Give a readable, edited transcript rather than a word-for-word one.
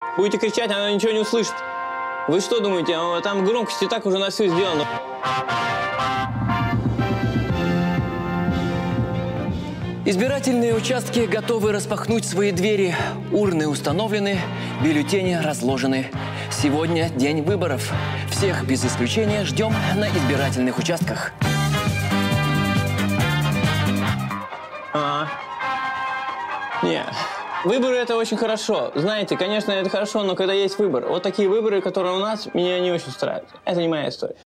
Будете кричать, она ничего не услышит. Вы что думаете, там громкость и так уже на все сделано. Избирательные участки готовы распахнуть свои двери. Урны установлены, бюллетени разложены. Сегодня день выборов. Всех без исключения ждем на избирательных участках. Нет. Выборы – это очень хорошо. Знаете, конечно, это хорошо, но когда есть выбор. Вот такие выборы, которые у нас, меня не очень устраивают. Это не моя история.